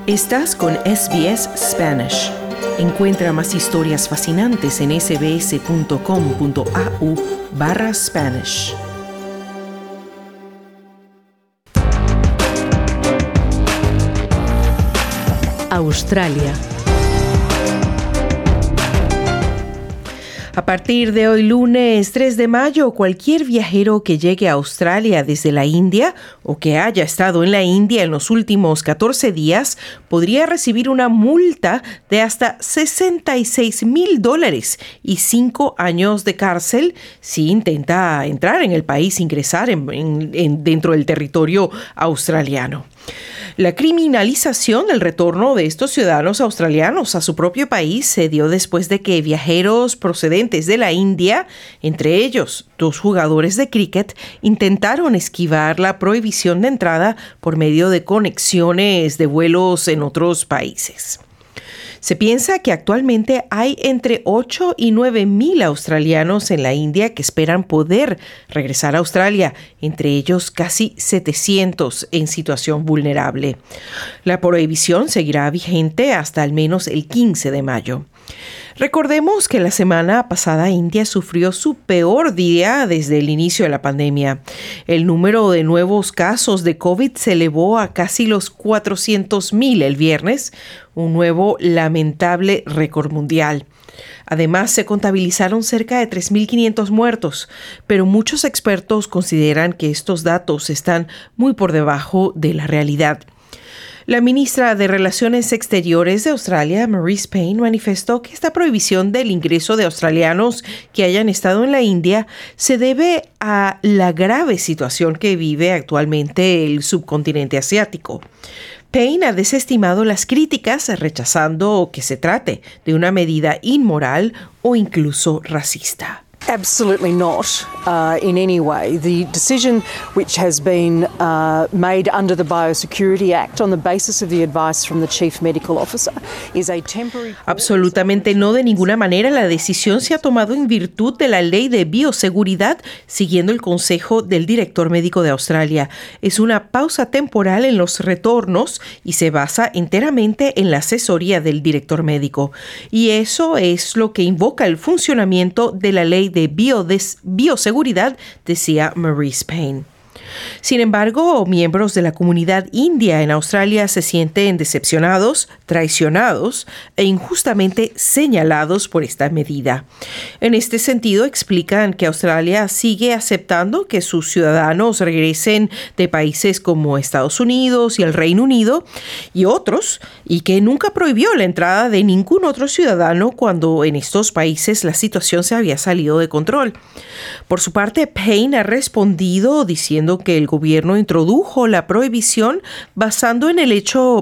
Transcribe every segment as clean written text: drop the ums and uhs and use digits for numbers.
Estás con SBS Spanish. Encuentra más historias fascinantes en sbs.com.au/Spanish. Australia. A partir de hoy, lunes 3 de mayo, cualquier viajero que llegue a Australia desde la India o que haya estado en la India en los últimos 14 días podría recibir una multa de hasta $66,000 y 5 años de cárcel si intenta entrar en el país, ingresar dentro del territorio australiano. La criminalización del retorno de estos ciudadanos australianos a su propio país se dio después de que viajeros procedentes de la India, entre ellos 2 jugadores de cricket, intentaron esquivar la prohibición de entrada por medio de conexiones de vuelos en otros países. Se piensa que actualmente hay entre 8 y 9 mil australianos en la India que esperan poder regresar a Australia, entre ellos casi 700 en situación vulnerable. La prohibición seguirá vigente hasta al menos el 15 de mayo. Recordemos que la semana pasada India sufrió su peor día desde el inicio de la pandemia. El número de nuevos casos de COVID se elevó a casi los 400,000 el viernes, un nuevo lamentable récord mundial. Además, se contabilizaron cerca de 3,500 muertos, pero muchos expertos consideran que estos datos están muy por debajo de la realidad. La ministra de Relaciones Exteriores de Australia, Marise Payne, manifestó que esta prohibición del ingreso de australianos que hayan estado en la India se debe a la grave situación que vive actualmente el subcontinente asiático. Payne ha desestimado las críticas, rechazando que se trate de una medida inmoral o incluso racista. Absolutely not in any way. The decision which has been made under the Biosecurity Act on the basis of the advice from the Chief Medical Officer is a temporary... Absolutamente no, de ninguna manera. La decisión se ha tomado en virtud de la Ley de Bioseguridad, siguiendo el consejo del director médico de Australia. Es una pausa temporal en los retornos y se basa enteramente en la asesoría del director médico. Y eso es lo que invoca el funcionamiento de la Ley de bioseguridad, decía Marise Payne. Sin embargo, miembros de la comunidad india en Australia se sienten decepcionados, traicionados e injustamente señalados por esta medida. En este sentido, explican que Australia sigue aceptando que sus ciudadanos regresen de países como Estados Unidos y el Reino Unido y otros, y que nunca prohibió la entrada de ningún otro ciudadano cuando en estos países la situación se había salido de control. Por su parte, Payne ha respondido diciendo que el gobierno introdujo la prohibición basándose en el hecho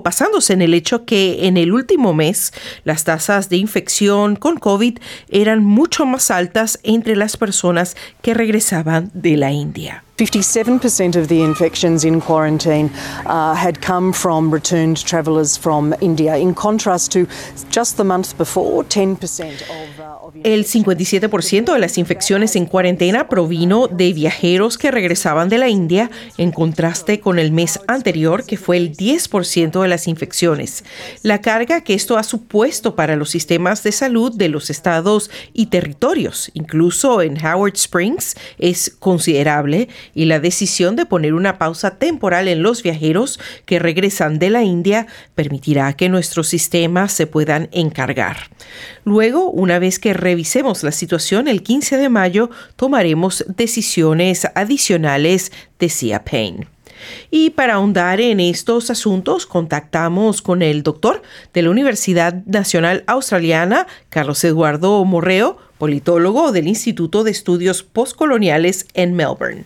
que en el último mes las tasas de infección con COVID eran mucho más altas entre las personas que regresaban de la India. 57% of the infections in quarantine had come from returned travellers from India, in contrast to just the month before, 10% of El 57% de las infecciones en cuarentena provino de viajeros que regresaban de la India, en contraste con el mes anterior, que fue el 10% de las infecciones. La carga que esto ha supuesto para los sistemas de salud de los estados y territorios, incluso en Howard Springs, es considerable, y la decisión de poner una pausa temporal en los viajeros que regresan de la India permitirá que nuestros sistemas se puedan encargar. Luego, una vez que revisemos la situación el 15 de mayo, tomaremos decisiones adicionales, decía Payne. Y para ahondar en estos asuntos, contactamos con el doctor de la Universidad Nacional Australiana, Carlos Eduardo Morreo, politólogo del Instituto de Estudios Postcoloniales en Melbourne.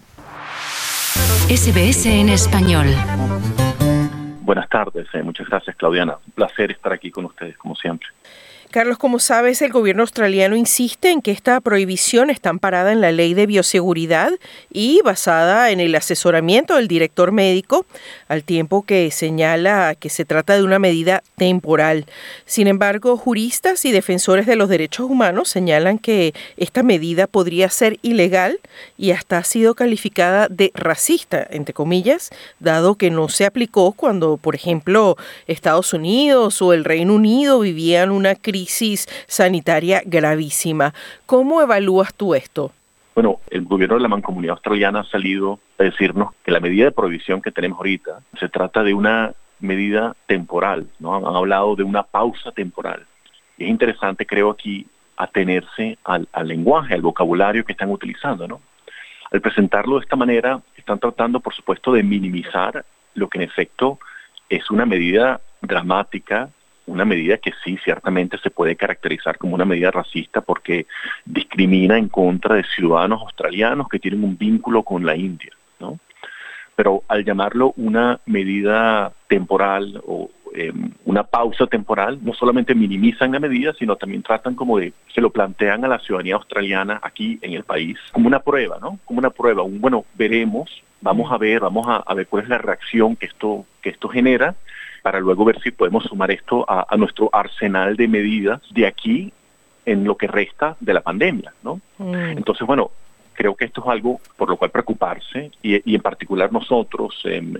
SBS en español. Buenas tardes, muchas gracias, Claudiana. Un placer estar aquí con ustedes, como siempre. Carlos, como sabes, el gobierno australiano insiste en que esta prohibición está amparada en la ley de bioseguridad y basada en el asesoramiento del director médico, al tiempo que señala que se trata de una medida temporal. Sin embargo, juristas y defensores de los derechos humanos señalan que esta medida podría ser ilegal y hasta ha sido calificada de racista, entre comillas, dado que no se aplicó cuando, por ejemplo, Estados Unidos o el Reino Unido vivían una crisis sanitaria gravísima. ¿Cómo evalúas tú esto? Bueno, el gobierno de la Mancomunidad Australiana ha salido a decirnos que la medida de prohibición que tenemos ahorita se trata de una medida temporal, ¿no? Han hablado de una pausa temporal. Y es interesante, creo, aquí atenerse al lenguaje, al vocabulario que están utilizando, ¿no? Al presentarlo de esta manera, están tratando, por supuesto, de minimizar lo que en efecto es una medida dramática, una medida que sí, ciertamente se puede caracterizar como una medida racista porque discrimina en contra de ciudadanos australianos que tienen un vínculo con la India, ¿no? Pero al llamarlo una medida temporal o una pausa temporal, no solamente minimizan la medida, sino también tratan como de, se lo plantean a la ciudadanía australiana aquí en el país, como una prueba, ¿no? Como una prueba, bueno, veremos, vamos a ver cuál es la reacción que esto genera, para luego ver si podemos sumar esto a nuestro arsenal de medidas de aquí en lo que resta de la pandemia, ¿no? Entonces, bueno, creo que esto es algo por lo cual preocuparse y en particular nosotros,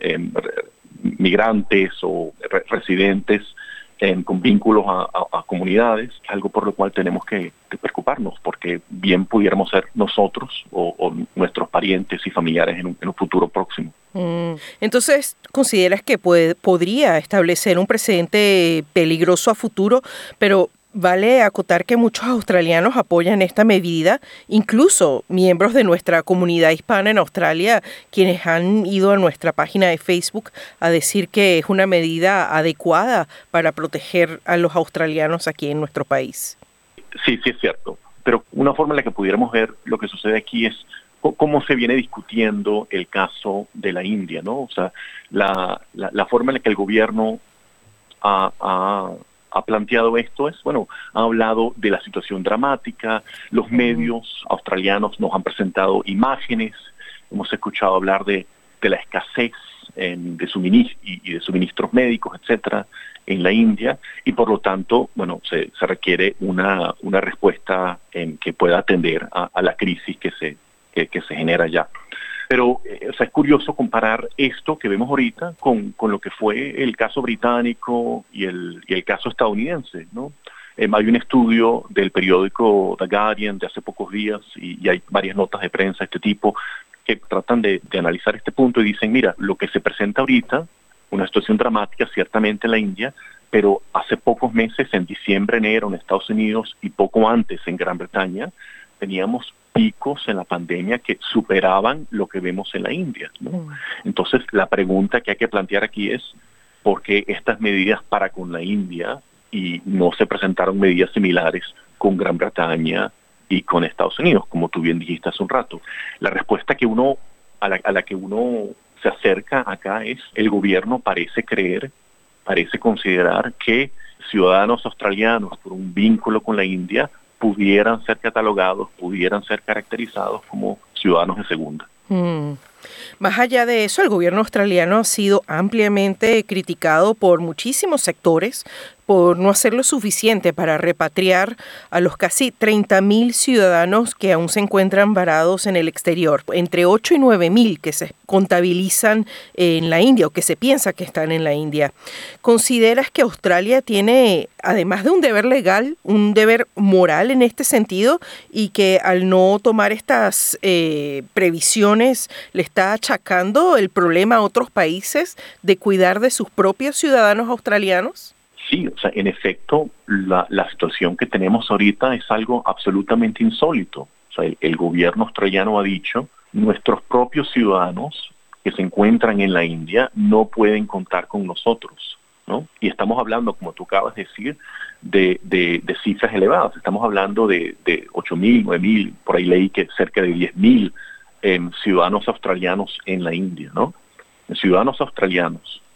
migrantes o residentes con vínculos a comunidades, es algo por lo cual tenemos que preocuparnos, porque bien pudiéramos ser nosotros o nuestros parientes y familiares en un futuro próximo. Entonces, ¿consideras que podría establecer un precedente peligroso a futuro? Pero vale acotar que muchos australianos apoyan esta medida, incluso miembros de nuestra comunidad hispana en Australia, quienes han ido a nuestra página de Facebook a decir que es una medida adecuada para proteger a los australianos aquí en nuestro país. Sí, es cierto. Pero una forma en la que pudiéramos ver lo que sucede aquí es cómo se viene discutiendo el caso de la India, ¿no? O sea, la forma en la que el gobierno ha planteado esto es, bueno, ha hablado de la situación dramática, los medios australianos nos han presentado imágenes, hemos escuchado hablar de la escasez de suministros médicos, etcétera, en la India, y por lo tanto, bueno, se requiere una respuesta que pueda atender a la crisis que se genera ya. Pero es curioso comparar esto que vemos ahorita con lo que fue el caso británico y el caso estadounidense, ¿no? Hay un estudio del periódico The Guardian de hace pocos días y hay varias notas de prensa de este tipo que tratan de analizar este punto y dicen, mira, lo que se presenta ahorita, una situación dramática ciertamente en la India, pero hace pocos meses, en diciembre, enero, en Estados Unidos y poco antes en Gran Bretaña, teníamos picos en la pandemia que superaban lo que vemos en la India, ¿no? Entonces, la pregunta que hay que plantear aquí es ¿por qué estas medidas para con la India y no se presentaron medidas similares con Gran Bretaña y con Estados Unidos, como tú bien dijiste hace un rato? La respuesta que a la que uno se acerca acá es el gobierno parece considerar que ciudadanos australianos por un vínculo con la India pudieran ser catalogados, pudieran ser caracterizados como ciudadanos de segunda. Más allá de eso, el gobierno australiano ha sido ampliamente criticado por muchísimos sectores por no hacer lo suficiente para repatriar a los casi 30,000 ciudadanos que aún se encuentran varados en el exterior, entre 8 y 9,000 que se contabilizan en la India o que se piensa que están en la India. ¿Consideras que Australia tiene, además de un deber legal, un deber moral en este sentido y que al no tomar estas previsiones le está achacando el problema a otros países de cuidar de sus propios ciudadanos australianos? Sí, o sea, en efecto, la situación que tenemos ahorita es algo absolutamente insólito. O sea, el gobierno australiano ha dicho, nuestros propios ciudadanos que se encuentran en la India no pueden contar con nosotros, ¿no? Y estamos hablando, como tú acabas de decir, de cifras elevadas. Estamos hablando de 8,000, 9,000, por ahí leí que cerca de 10,000 ciudadanos australianos en la India, ¿no? Ciudadanos australianos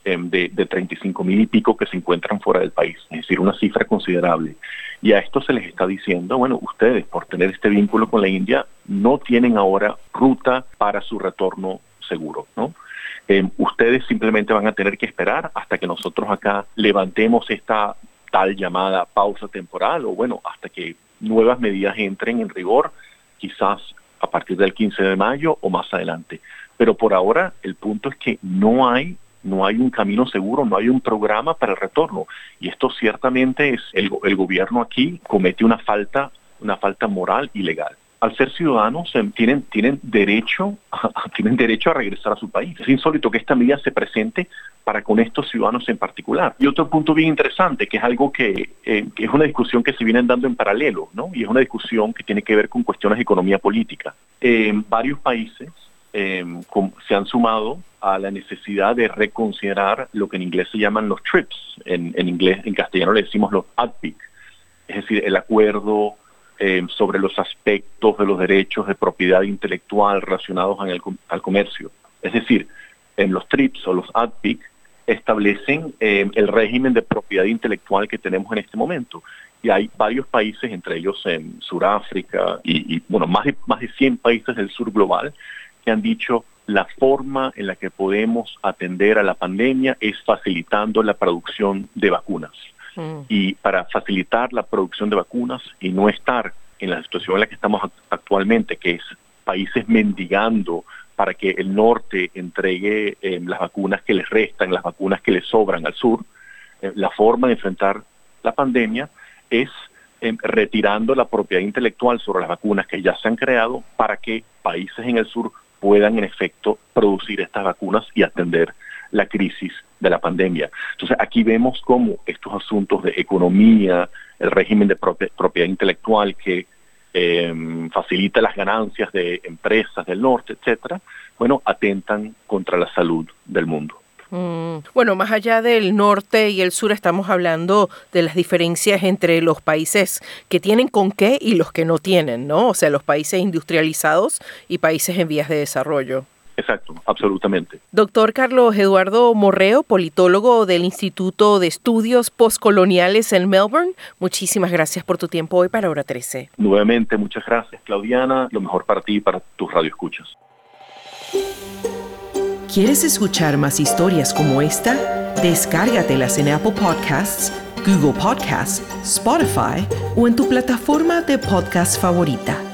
de 35,000 y pico que se encuentran fuera del país, es decir, una cifra considerable. Y a esto se les está diciendo, bueno, ustedes por tener este vínculo con la India no tienen ahora ruta para su retorno seguro, ¿no? Ustedes simplemente van a tener que esperar hasta que nosotros acá levantemos esta tal llamada pausa temporal, o bueno, hasta que nuevas medidas entren en rigor, quizás a partir del 15 de mayo o más adelante. Pero por ahora el punto es que no hay un camino seguro, no hay un programa para el retorno. Y esto ciertamente es el gobierno aquí comete una falta moral y legal. Al ser ciudadanos tienen derecho a regresar a su país. Es insólito que esta medida se presente para con estos ciudadanos en particular. Y otro punto bien interesante, que es algo que es una discusión que se viene dando en paralelo, ¿no? Y es una discusión que tiene que ver con cuestiones de economía política. Varios países se han sumado a la necesidad de reconsiderar lo que en inglés se llaman los TRIPS. En castellano le decimos los ADPIC, es decir, el acuerdo sobre los aspectos de los derechos de propiedad intelectual relacionados al comercio. Es decir, en los TRIPS o los ADPIC establecen el régimen de propiedad intelectual que tenemos en este momento. Y hay varios países, entre ellos en Sudáfrica y bueno, más de 100 países del sur global, que han dicho la forma en la que podemos atender a la pandemia es facilitando la producción de vacunas. Y para facilitar la producción de vacunas y no estar en la situación en la que estamos actualmente, que es países mendigando para que el norte entregue las vacunas que les restan, las vacunas que les sobran al sur, la forma de enfrentar la pandemia es retirando la propiedad intelectual sobre las vacunas que ya se han creado para que países en el sur puedan en efecto producir estas vacunas y atender la crisis de la pandemia. Entonces aquí vemos cómo estos asuntos de economía, el régimen de propiedad intelectual que facilita las ganancias de empresas del norte, etcétera, bueno, atentan contra la salud del mundo. Bueno, más allá del norte y el sur, estamos hablando de las diferencias entre los países que tienen con qué y los que no tienen, ¿no? O sea, los países industrializados y países en vías de desarrollo. Exacto, absolutamente. Doctor Carlos Eduardo Morreo, politólogo del Instituto de Estudios Postcoloniales en Melbourne, muchísimas gracias por tu tiempo hoy para Hora 13. Nuevamente, muchas gracias, Claudiana. Lo mejor para ti y para tus radioescuchas. ¿Quieres escuchar más historias como esta? Descárgatelas en Apple Podcasts, Google Podcasts, Spotify o en tu plataforma de podcast favorita.